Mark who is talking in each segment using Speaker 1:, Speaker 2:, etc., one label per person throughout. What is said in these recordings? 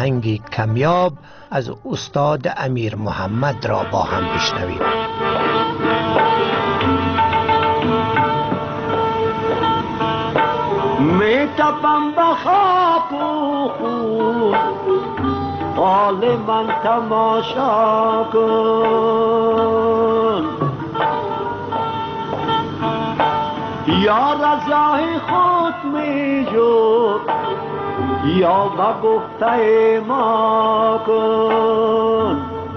Speaker 1: آهنگ کمیاب از استاد امیر محمد را با هم بشنویم.
Speaker 2: می تپم به خاک و خون، حال من تماشا کن. یا رضای خود می جو، یا به گفته ما کن.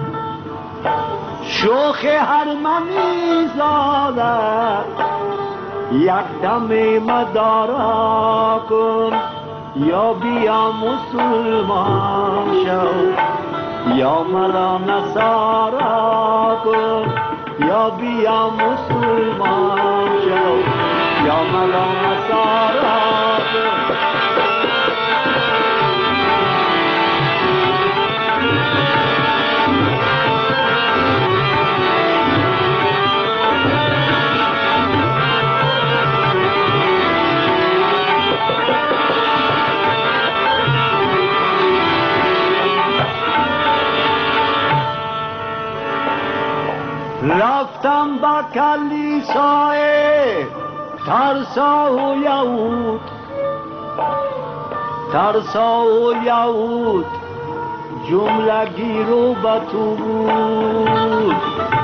Speaker 2: شوخ هر منی زاده یک دم مدارا کن. یا بیا مسلمان شو، یا مرا نصارا کن. یا بیا مسلمان شو، یا مرا نصارا کن. رفتم با کلیسای ترسا و یهود، ترسا و یهود جملگی رو به تو بود.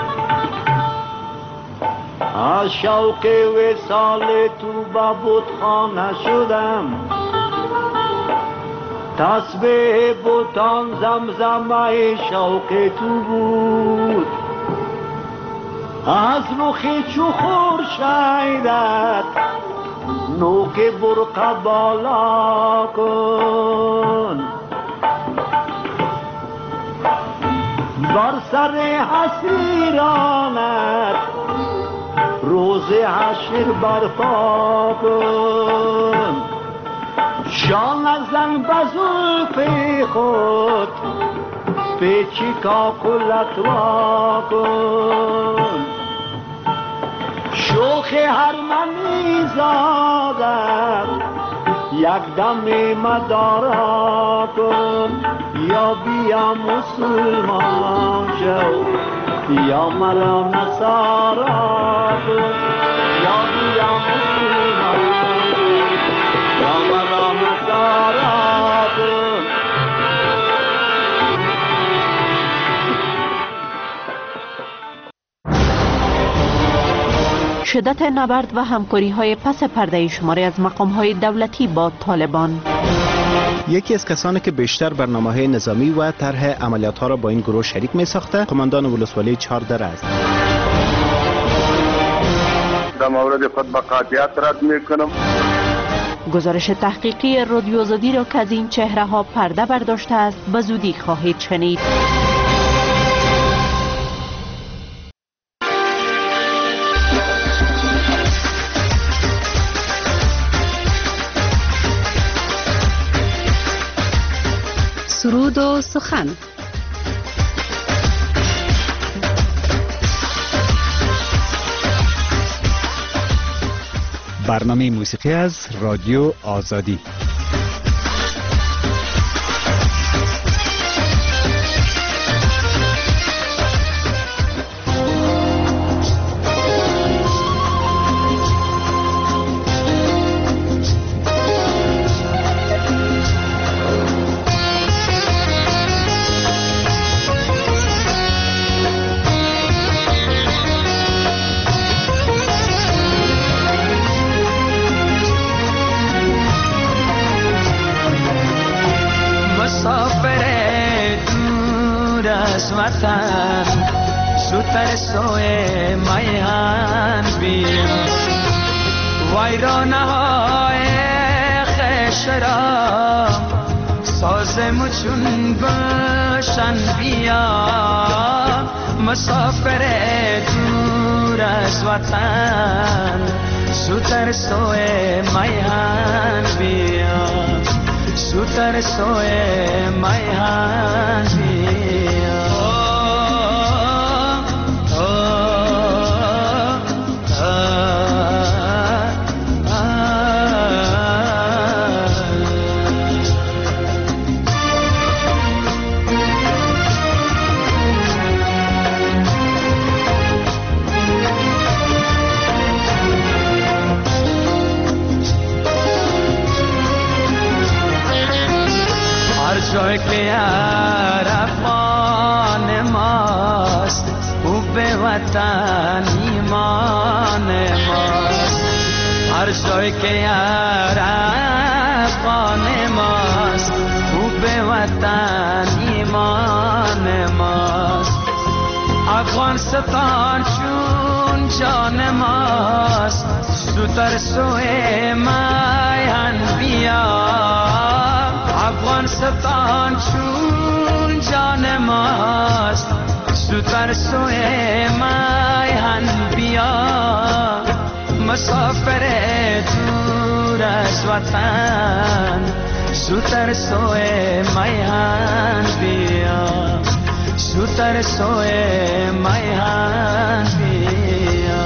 Speaker 2: از شوق وصال تو به بتخانه شدم، تسبیح بتان زمزمه شوق تو بود. از رخ چو خورشیدت نوک برقع بالا کن. بر سر حسیرانت روز حشر برپا کن. شان زن به زلف خود پیچی کاکلت وا کن. شوخ هر منی زادم یک دم مدارا کن. یا بیا مسلمان شو، یا مرا نصارا کن. یا بیا مسلمان شو، یا مرا نصارا کن.
Speaker 3: شدت نبرد و همکاری‌های پس پرده شماری از مقام‌های دولتی با طالبان.
Speaker 4: یکی از کسانی که بیشتر برنامه‌های نظامی و طرح عملیات‌ها را با این گروه شریک می‌ساخته، قماندان ولسوالی 14 است.
Speaker 5: در مورد خود به قاطعیت رد می‌کنم.
Speaker 3: گزارش تحقیقی رادیو آزادی را که از این چهره‌ها پرده برداشته است به زودی خواهید شنید.
Speaker 6: سرود و سخن.
Speaker 7: برنامه موسیقی از رادیو آزادی.
Speaker 8: وطن زودتر سوی میهن بیم ویرانه های خش را سازم چون گلشن بیام. مسافر دور از وطن زودتر سوی میهن بیام. زودتر سوی میهن بیام. جای که عرفان ماست او به وطن ایمان ماست. هر جای که عرفان ماست او به وطن ایمان ماست. افغانستان چون جان ماست زودتر سوی میهن بیا. افغانستان چون جان ماست زودتر سوی میهن بیا. مسافر دور از وطن زودتر سوی میهن بیا. زودتر سوی میهن بیا.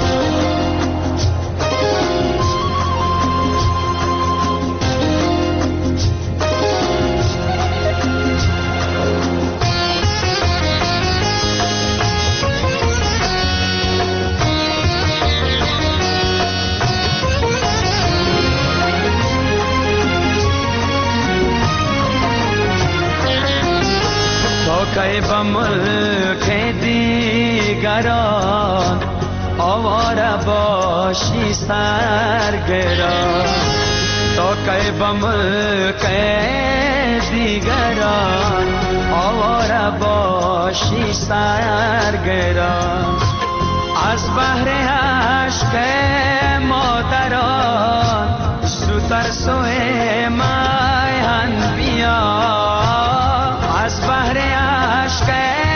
Speaker 8: که با ملک دیگران آواره باشی سرگران. تا که با ملک دیگران آواره باشی سرگران. از بحر عشق مادران زودتر سوی میهن بیا. از بحر عشق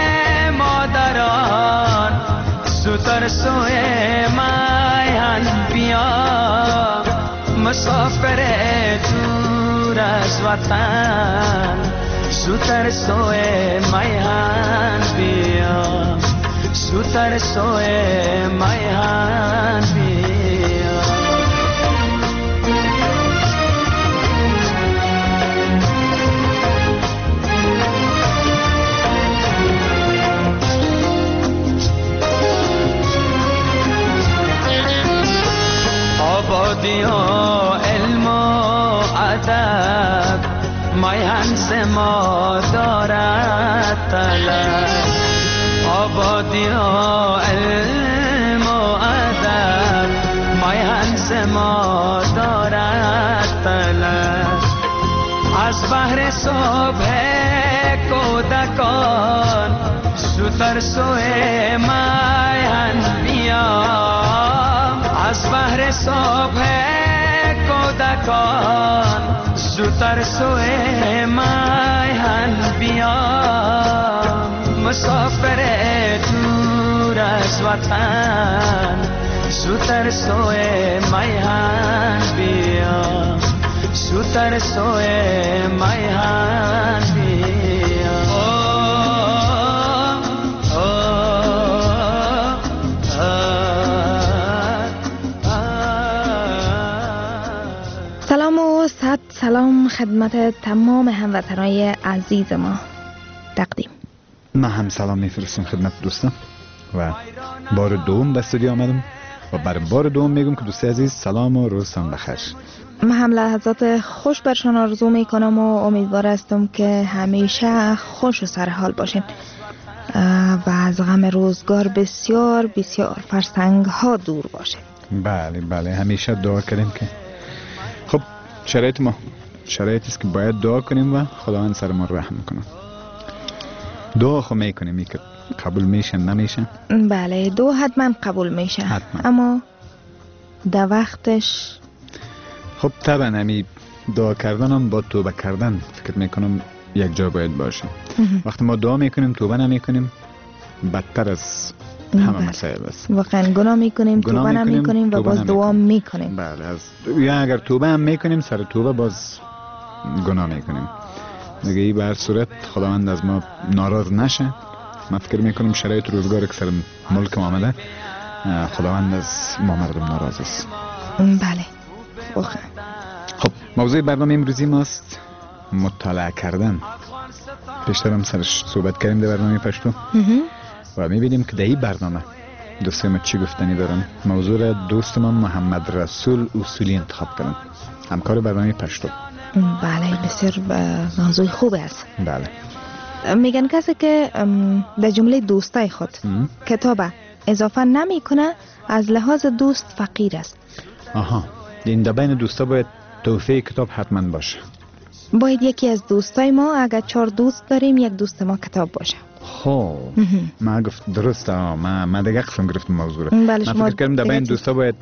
Speaker 8: مادران زودتر سوی میهن بیا. مسافر دور از وطن زودتر سوی میهن بیا. زودتر سوی میهن بیا. آبادی و علم و ادب میهن ز ما دارد طلب. آبادی و علم و ادب میهن ز ما دارد طلب. از بحر صبح کودکان زودتر سوی میهن بیا. از بحر صبح کودکان زودتر سوی میهن بیا. مسافر دور از وطن زودتر سوی میهن بیا. زودتر سوی میهن بیا.
Speaker 9: سلام و صد سلام خدمت تمام هموطنای عزیز ما تقدیم.
Speaker 7: من هم سلام میفرستم خدمت دوستان و بار دوم به استودیو آمدم و برای بار دوم میگم که دوستی عزیز سلام و روزتان بخیر.
Speaker 9: من هم لحظات خوش برشان آرزو میکنم و امیدوار هستم که همیشه خوش و سرحال باشین و از غم روزگار بسیار بسیار فرسنگ ها دور باشین.
Speaker 7: بله بله همیشه دعا کردیم که خب شرایط ما شرایطی است که باید دعا کنیم و خداوند سر ما رحم کنه. دعا خو میکنیم که قبول میشه نمیشه.
Speaker 9: بله دعا حتما قبول میشه حتما. اما در وقتش
Speaker 7: خب طبعا همی دعا کردن هم با توبه کردن فکر میکنم یک جا باید باشه. وقتی ما دعا میکنیم توبه نمیکنیم بدتر از همه مسائل است.
Speaker 9: واقعا گناه میکنیم توبه نمیکنیم و باز دعا میکنیم.
Speaker 7: بله یا اگر توبه هم میکنیم سر توبه باز گناه میکنیم. دیگه ای به هر صورت خداوند از ما ناراض نشه. من فکر میکنم شرایط روزگار که سر ملک ما آمده خداوند از ما مردم ناراض است.
Speaker 9: بله واقعا.
Speaker 7: خب موضوع برنامه امروزی ماست مطالعه کردن. پیشتر هم سرش صحبت کردیم در برنامه پشتو و میبینیم که در این برنامه دوستی ما چی گفتنی دارن. موضوع را دوست ما محمد رسول اصولی انتخاب کردن، همکار برنامه پشتو.
Speaker 9: بله، بسیار موضوع خوب است.
Speaker 7: بله.
Speaker 9: میگن کسی که در جمله دوستای خود کتاب اضافه نمیکنه از لحاظ دوست فقیر است.
Speaker 7: آها، این در بین دوستا باید تحفه کتاب حتما باشه.
Speaker 9: باید یکی از دوستای ما، اگر 4 دوست داریم، یک دوست ما کتاب باشه.
Speaker 7: خب ما گفت درسته، ما دیگه قسم گرفتم موضوع رو.
Speaker 9: بله،
Speaker 7: من فکر کردم در بین دوستا باید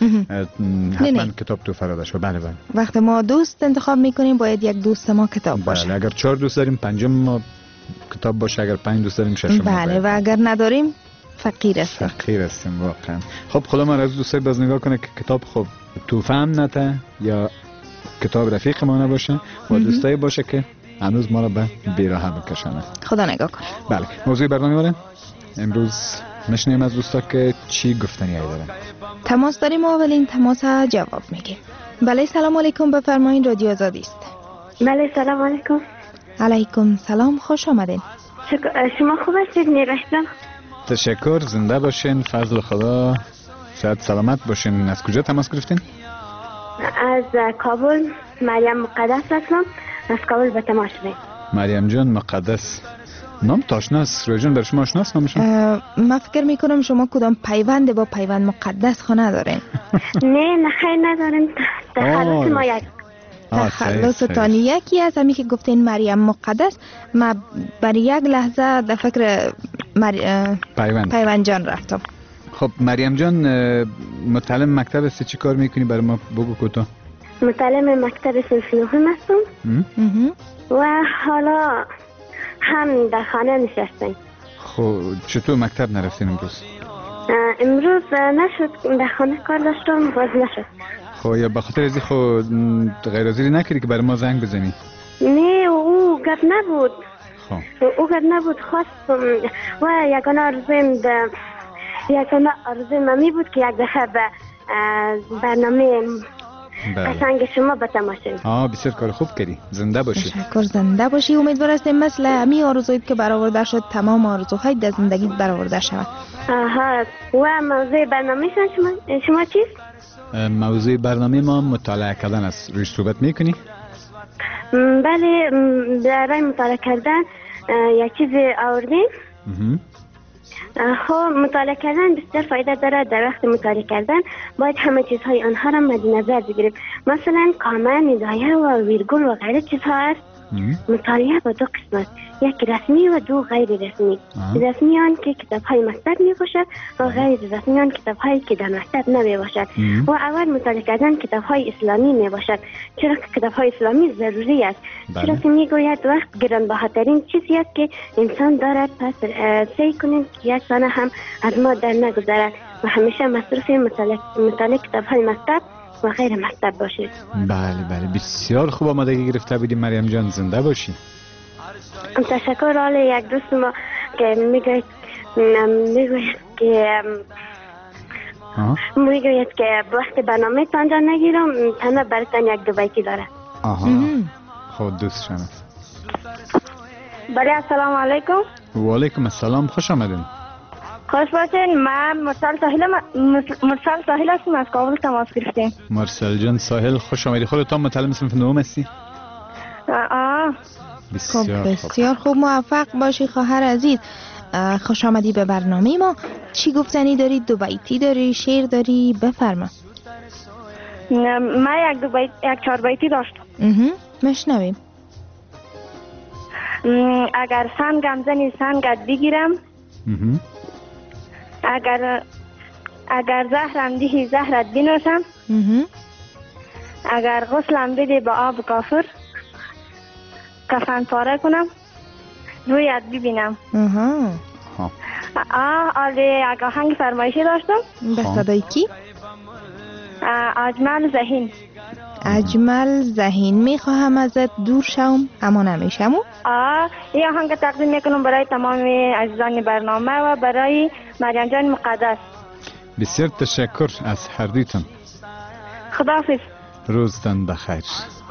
Speaker 7: حتما کتاب توفه داده شد. بله بله.
Speaker 9: وقتی ما دوست انتخاب میکنیم باید یک دوست ما کتاب باشه.
Speaker 7: بله، اگر 4 دوست داریم 5م ما کتاب باشه، اگر 5 دوست داریم 6م.
Speaker 9: بله، و اگر نداریم فقیر هستیم.
Speaker 7: فقیر هستیم واقعا. خب خدا من از دوستای باز نگاه کنه که کتاب خب توفه هم نته یا کتاب رفیق ما نباشه و دوستایی باشه که هنوز ما را به بیراه بکشانه.
Speaker 9: خدا نگاه کنه.
Speaker 7: بله، موضوع برنامه باره امروز نشنیم از دوستا که چی گفتنی های دارن.
Speaker 9: تماس داریم و اولین تماس جواب میگیم. بله، سلام علیکم، بفرمایید، رادیو آزادی است.
Speaker 10: بله، سلام علیکم.
Speaker 9: علیکم سلام، خوش آمدین.
Speaker 10: شما خوب هستید نیرشتم؟
Speaker 7: تشکر، زنده باشین، فضل خدا، صحت سلامت باشین. از کجا تماس گرفتین؟
Speaker 10: از کابل، مریم مقدس هستم. از کابل به تماس شدیم.
Speaker 7: مریم جان مقدس، نام تاشناست. روی جان بر شما آشناست نامشون؟
Speaker 9: من فکر میکنم شما کدام پیوند با پیوند مقدس خو ندارین.
Speaker 10: نه خیر نداریم. تخلص ما یک
Speaker 9: تخلص تانی یکی از همی که گفتین مریم مقدس، ما بر یک لحظه در فکر پیوند جان رفتم.
Speaker 7: خب مریم جان، متعلم مکتب هستی، چی کار میکنی؟ برای ما بگو کوتاه.
Speaker 10: متعلم مکتب صنف نهم هستم و حالا هم در خانه نشستیم.
Speaker 7: خب چطور مکتب نرفتین امروز؟
Speaker 10: امروز نشد، در خانه کار داشتم، باز نشد.
Speaker 7: خب یا بخاطر ازی خود غیر حاضری نکردی که برای ما زنگ بزنی؟
Speaker 10: نه، او گپ نبود.
Speaker 7: خب
Speaker 10: او گپ نبود، خواستم و یگانه آرزویم می بود که یک دفعه به برنامه قشنگ شما به تماشا.
Speaker 7: بسیار کار خوب کردی، زنده باشی.
Speaker 9: تشکر، زنده باشی. امیدوار هستیم مثل همی آرزویت که برآورده شد تمام آرزوهای در زندگیت برآورده شود.
Speaker 10: و موضوع برنامه شما چیست؟
Speaker 7: موضوع برنامه ما مطالعه کردن است. رویش صحبت میکنی؟
Speaker 10: بله، برای مطالعه کردن یک چیز آوردیم. خب مطالعه کردن بسیار فایده داره. در وقت مطالعه کردن باید همه چیزهای آنها را مد نظر بگیریم. مثلا کامه، ندایه و ویرگول و غیره چیزها است. مطالعه با 2 قسمت، یک رسمی و 2 غیر رسمی. رسمیان که کتاب‌های مکتب میباشد و غیر رسمیان کتاب‌هایی که در مکتب نمیباشد. و اول مطالعه کردن کتاب‌های اسلامی میباشد، چرا که کتاب‌های اسلامی ضروری است. چرا که میگوید وقت گرانبهاترین چیزی است که انسان دارد، پس سعی کنیم که یک دانه هم از ما در نگذرد و همیشه مصروف مطالعه کتاب‌های مکتب و غیر مکتب باشید.
Speaker 7: بله بله، بسیار خوب آمادگی گرفته بودی مریم جان، زنده باشی.
Speaker 10: تشکر. حالا یک دوست ما که میگوید که وقت برنامه تانجا نگیرم، تنها براتان یک 2 بیتی داره.
Speaker 7: خود دوست شما.
Speaker 10: بله، السلام علیکم.
Speaker 7: و علیکم السلام، خوش آمدین.
Speaker 10: خوش باشین. من مرسل ساحل هستم، از کابل تماس گرفتیم.
Speaker 7: مرسل جان ساحل، خوش آمدی. خودت هم متعلم صنف نهم هستی؟
Speaker 9: بسیار خوب، موفق باشی خواهر عزیز. خوش آمدی به برنامه ما. چی گفتنی داری؟ 2 بیتی داری؟ شعر داری؟ بفرما.
Speaker 10: من یک 4 بیتی داشتم.
Speaker 9: مشنویم.
Speaker 10: اگر سنگم زنی سنگت بگیرم، اگر زهرم دهی زهرت بنوشم، اگر غسلم بده با آب کافر، کفن پاره کنم رویت ببینم. یک آهنگ فرمایشی داشتم.
Speaker 9: به صدای کی؟
Speaker 10: اجمل ذهین.
Speaker 9: اجمل ذهین. میخواهم ازت دور شوم اما نمیشم.
Speaker 10: این آهنگ تقدیم میکنم برای تمام عزیزان برنامه و برای مریم جان مقدس.
Speaker 7: بسیار تشکر از هر دویتون.
Speaker 10: خداحافظ.
Speaker 7: روزتان بخیر.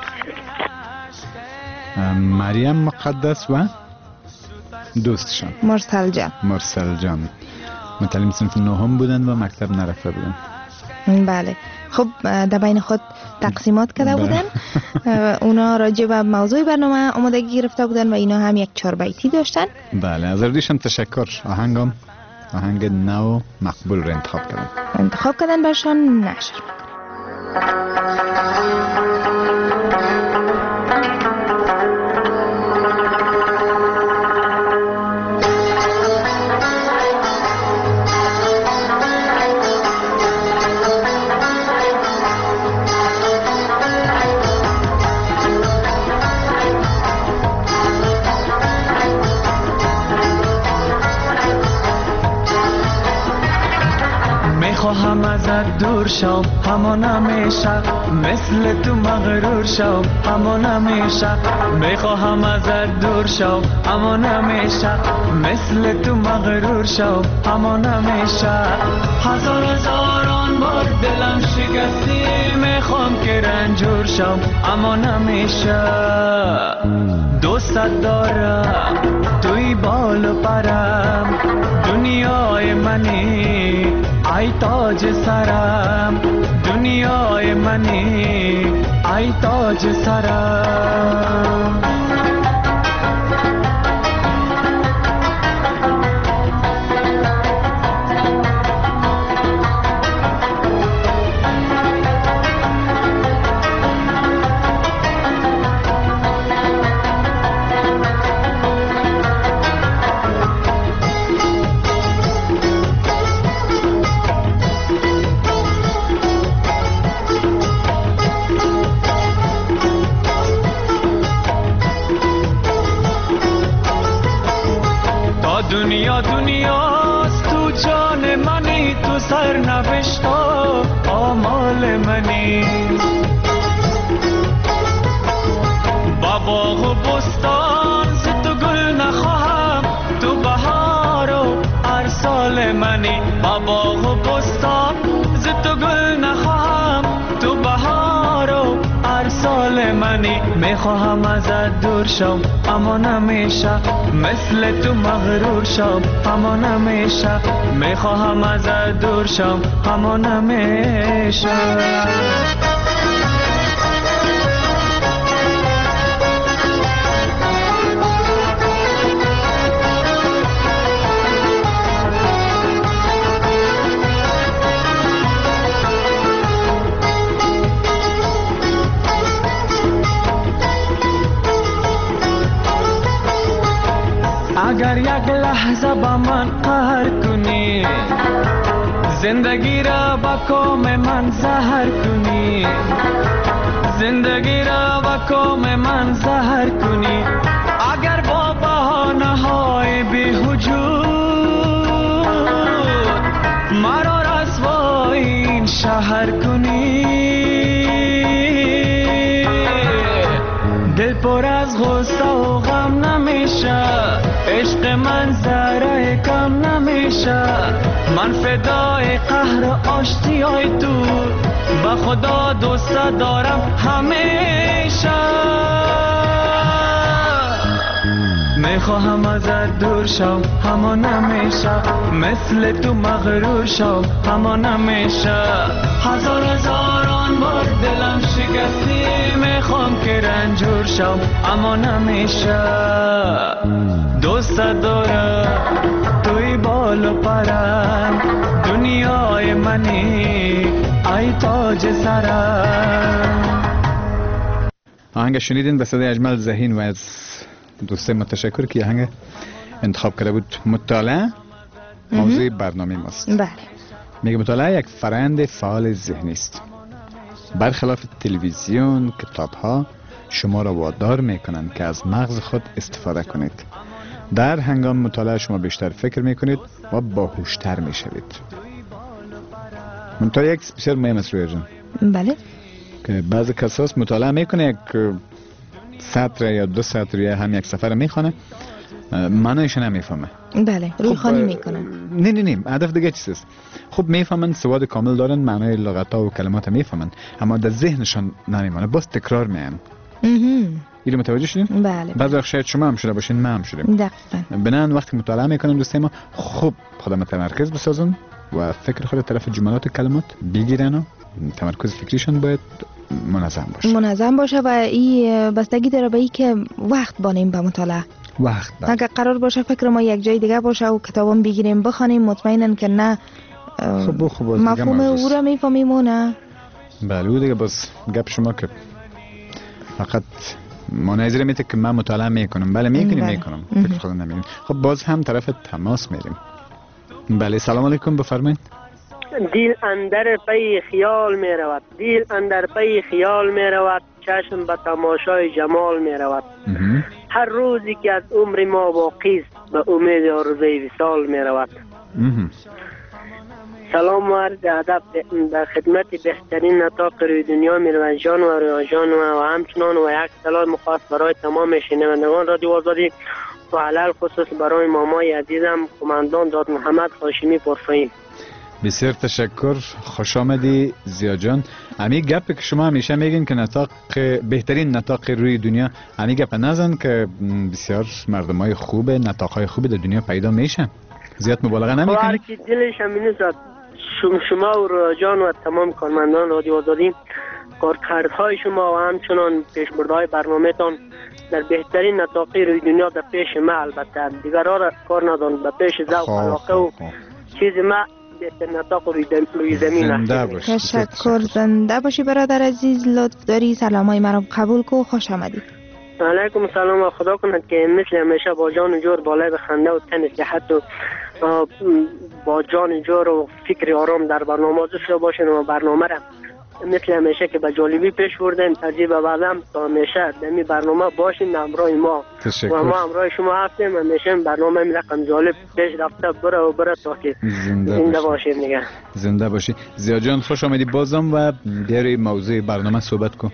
Speaker 7: مریم مقدس و دوستشان
Speaker 9: مرسل جان.
Speaker 7: مرسل جان متعلم صنف نهم بودن و مکتب نرفته بودن.
Speaker 9: بله. خب در بین خود تقسیمات کرده بودن. اونا راجع به موضوع برنامه آمادگی گرفته بودن و اینا هم یک 4 بیتی داشتن.
Speaker 7: بله، از اردیشم تشکر. آهنگ نو مقبول رو انتخاب کردن برشان نشر.
Speaker 8: خواهم ازت دور شم همان همیشه، مثل تو مغرور شم همان همیشه. میخواهم ازت دور شم همان همیشه، مثل تو مغرور شم همان همیشه. هزاران بار دلم شکستی، میخوام که رنجور شم همان همیشه. دوست دارم توی بال و پرم، دنیای منی ای تاج سرم، دنیای منی ای تاج سرم. دنیاست تو جان منی، تو سرنوشتا آمال منی. با باغ و بستان ز تو گل نخواهم، تو بهار و ارسال منی. با باغ و بستان ز تو گل نخواهم، تو بهار و ارسال منی. میخواهم ازت دور شم اما نمیشه، مثل تو مغرور شم اما نمیشه. میخواهم ازت دور شم اما نمیشه. اگر یک لحظه با من قهر کنی، زندگی را با کام من زهر کنی، زندگی را با کام من زهر کنی. اگر با بهانه های بی‌وجود مرا رسوای این شهر کنی، دل پر از غصه و غم نمیشه، عشق من ذره کم نمیشه. من فدای قهر و آشتیای تو، با خدا دوست دارم همیشه. میخواهم ازت دور شم اما نمیشه، مثل تو مغرور شم اما نمیشه. هزاران بار دلم شکستی، میخوام که رنجور شم اما نمیشه. دوست دارم توی بال و پرم، دنیای منی ای تاج سرم.
Speaker 7: آهنگ شنیدین به صدای اجمل ذهین و از دوست متشکر که آهنگ انتخاب کرده بود. مطالعه موضوع برنامه ماست.
Speaker 9: بله.
Speaker 7: میگه مطالعه یک فرآیند فعال ذهنی است. برخلاف تلویزیون، کتاب‌ها شما را وادار میکنند که از مغز خود استفاده کنید. در هنگام مطالعه شما بیشتر فکر میکنید و باهوشتر میشوید. مطالعه یک بسیار مهم است روی جان.
Speaker 9: بله.
Speaker 7: که بعضی کساس مطالعه میکنه، یک سطر یا 2 سطر یا هم یک صفحه میخونه، معنیش نمیفهمه.
Speaker 9: بله، رویخوانی میکنن.
Speaker 7: نه هدف دیگه چیست؟ خب میفهمن، سواد کامل دارن، معنی لغت‌ها و کلمات میفهمن، اما در ذهنشان نمیمونه، باز تکرار میان. اینو متوجه شدین؟
Speaker 9: بله.
Speaker 7: بعضی وقت شاید شما هم شده باشین، ما هم شدیم.
Speaker 9: دقیقاً.
Speaker 7: بنان وقتی مطالعه میکنیم دوستای ما، خوب خودم متمرکز بسازن و فکر خود طرف جملات و کلمات بگیرن و تمرکز فکریشون باید
Speaker 9: منظم باشه و این بستگی داره به این که وقت بانیم به مطالعه.
Speaker 7: وقت
Speaker 9: اگر قرار باشه فکر ما یک جای دیگه باشه و کتابم بگیریم بخونیم، مطمئنن که نه
Speaker 7: خب
Speaker 9: مفهوم او را میفهمیم و نه.
Speaker 7: بله او دیگه باز گپ شما که فقط مناظره میته که من مطالعه میکنم. بله میکنم فکر خود نمیکنم. خب باز هم طرف تماس میریم. بله سلام علیکم بفرمایید.
Speaker 11: دیل اندر پی خیال می رود، دیل اندر پی خیال می رود، چشم به تماشای جمال می رود. هر روزی که از عمر ما باقی است به امید آرزوی وصال می رود. سلام و عرض ادب در خدمت بهترین نطاق روی دنیا میروند جان و ریاجان و همچنان و یک سلام مخاص برای تمام شنوندگان رادیو آزادی و علل خصوص برای مامای عزیزم قماندان داد محمد هاشمی پرفهیم.
Speaker 7: بسیار تشکر، خوش آمدی زیا جان. امی گپ که شما همیشه میگین که نطاق بهترین نطاق روی دنیا، امی گپ نزن که بسیار مردمای خوب نطاقهای خوب در دنیا پیدا میشن. زیاد مبالغه نمیکنی؟
Speaker 11: هر کی دلش همین زاد شما و ریاجان و تمام کارمندان رادیو آزادی کارکردهای شما و همچنان پیشبردهای برنامه‌تان در بهترین نطاقی روی دنیا در پیش ما، البته دیگرها را کار ندان به پیش ذوق علاقه و چیز ما بهترین نطاق روی زمین است.
Speaker 9: تشکر، زنده باشی برادر عزیز. لطف داری سلامای مرا قبول کو. خوش آمدید.
Speaker 11: علیکم السلام و خدا کند که مثل همیشه با جان و جور بالای به خنده و تن صحت و با جان و جور و فکر آرام در برنامه داشته باشین و برنامه را مثل همیشه که به جالبی پیش بردین عجیب بعدم تا همیشه در این برنامه باشین همراه ما.
Speaker 7: تشکر.
Speaker 11: و ما همراه شما هستیم. همیشه برنامه می رقم جالب پیش رفته بره تا که زنده باشیم دیگه.
Speaker 7: زنده باشی زیا جان. خوش آمدی بازم و در موضوع برنامه صحبت کن.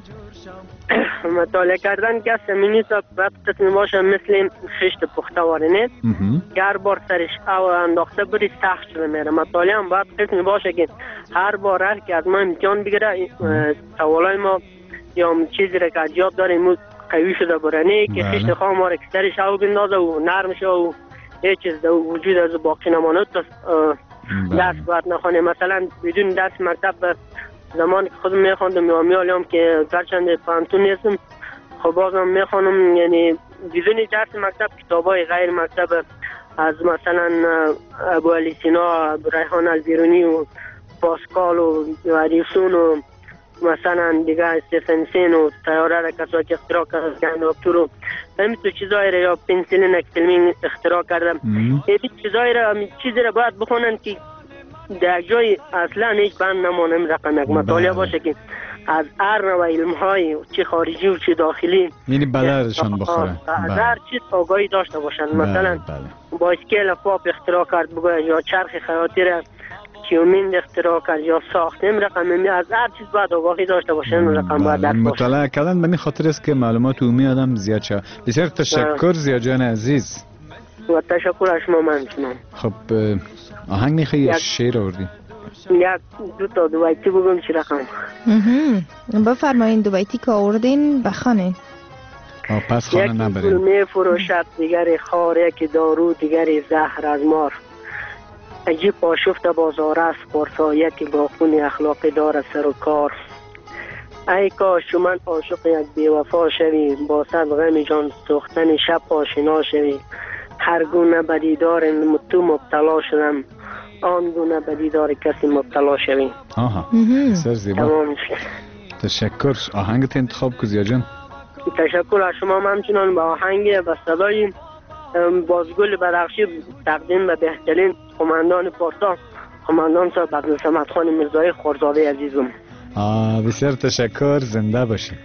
Speaker 11: مطالعه کردن که سمینی تا باید قسمی باشه مثل خشت پخته وارنه که هر بار سرش او انداخته بری سخت شده میره. مطالعه هم باید قسمی باشه که هر بار هر که از ما امتحان بگیره سوالای ما یا چیزی را که از یاد داریم قوی شده برنه که خشت خواه ما را که سرش او بندازه و نرم شه و هیچ چیز در وجود از باقی نمانه تا درس باید نخوانه. مثلا بدون درس مکتب زمان که خودم میخواندم یا میالیم که گرچند پانتون نیستم خب بازم میخوانم، یعنی بدون درس مکتب کتابای غیر مکتب از مثلا ابو علی سینا، ریحان البیرونی و پاسکال و اریسون و مثلا دیگه استفنسین و تیاره را کسایی که اختراع کردن و همین تو چیزایی را یا پنسیلین اکسلمین اختراع کردم. این چیزی را باید بخونن که در جای اصلا هیچ بند نمانم رقم یک مطالعه باشه که از هر نوع علم‌های چه خارجی و چه داخلی
Speaker 7: یعنی بلدشان بخوره
Speaker 11: از هر چیز آگاهی داشته باشن. مثلا با اسکیل پاپ اختراع کرد بگوید یا چرخ خیاطی را کیومین اختراع کرد یا ساختم رقم از هر چیز باید آگاهی داشته باشن رقم باید درک باشه.
Speaker 7: مطالعه کردن به این خاطر است که معلومات عمومی آدم زیاد شه. بسیار تشکر زیا جان عزیز.
Speaker 11: و تشکر از شما. من
Speaker 7: خب آهنگ میخوایی یا شعر آوردی؟
Speaker 11: یک دو تا دوبیتی بگم چی رقم.
Speaker 9: بفرمایین دوبیتی که آوردین بخوانین.
Speaker 7: پس خانه نبرین.
Speaker 11: یکی می فروشد دیگری خار، یکی دارو دیگری زهر از مار. عجیب آشفت بازار است پارسا، یکی با خون اخلاقی دار سر و کار. ای کاش من عاشق یک بیوفا شوی، با صد غم جان سوختن شب آشنا شوی. هر گونه به دیدار تو مبتلا شدم، آن گونه به دیدار کسی مبتلا شوی.
Speaker 7: آها بسیار زیبا. تشکر. آهنگت انتخاب کو زیا جان.
Speaker 11: تشکر از شما. همچنان با آهنگ و صدای بازگل بدخشی تقدیم به بهترین قماندان پارسا قماندان صاحب عبدالصمد خان میرزایی خورزاده عزیزم.
Speaker 7: بسیار تشکر. زنده باشید.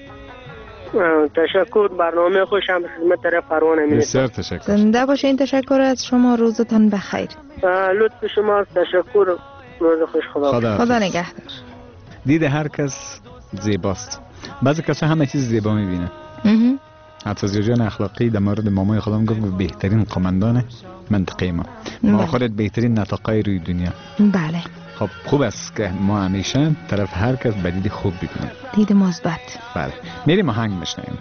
Speaker 11: تشکر. برنامه خوش هم خدمت طرف پروانه میرسه.
Speaker 7: بسیار تشکر.
Speaker 9: زنده باشین. تشکر از شما. روزتان بخیر.
Speaker 11: لطف شما. تشکر. روز خوش.
Speaker 9: خدا نگهدار.
Speaker 7: دید هر کس زیباست. بعضی کسا همه چیز زیبا میبینه. حتی زیا جان اخلاقی در مورد مامای خودم گفت بهترین قماندان منطقه ما خودت بهترین نطاقای روی دنیا.
Speaker 9: بله.
Speaker 7: خب خوب است که ما همیشه طرف هر کس به دید خوب ببینیم،
Speaker 9: دید مثبت.
Speaker 7: بله. میریم آهنگ میشنویم.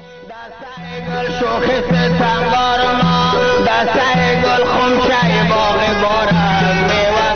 Speaker 8: شوخی ستمبار ما دسته گل خمشه باغ بارم میوه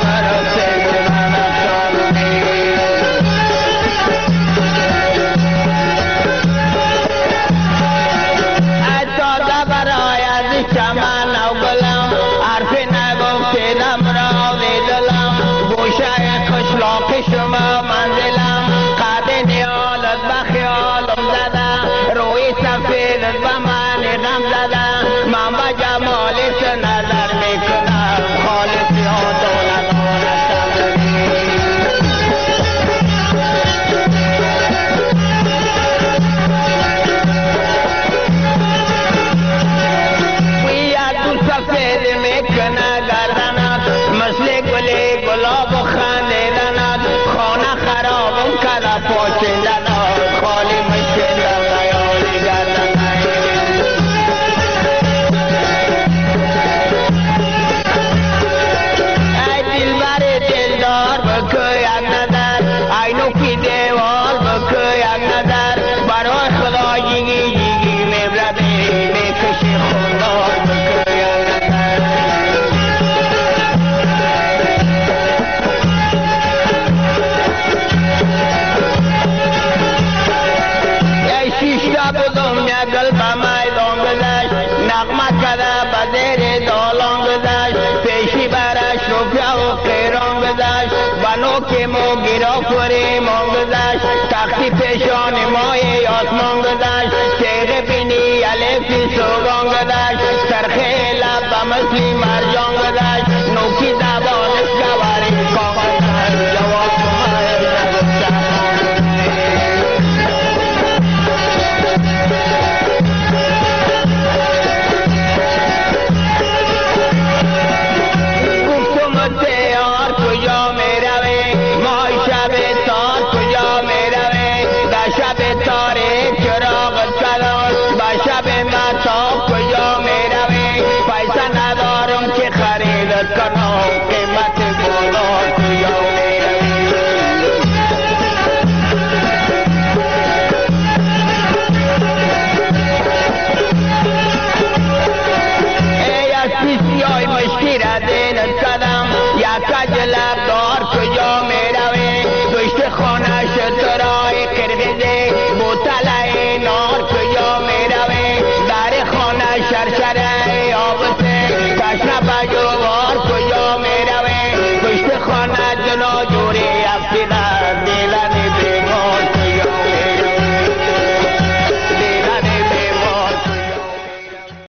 Speaker 12: آمده بزیر دالان گذشت پیشی برش روپیا و قیران گذشت بنو که مو گیرافوری مان گذشت تختی پیشان مای آسمان گذشت تیغ بینی الفی سوگان گذشت سرخه لب مثلی مرجان گذشت نوکی زبانش گواری کاغذ جواب شرشره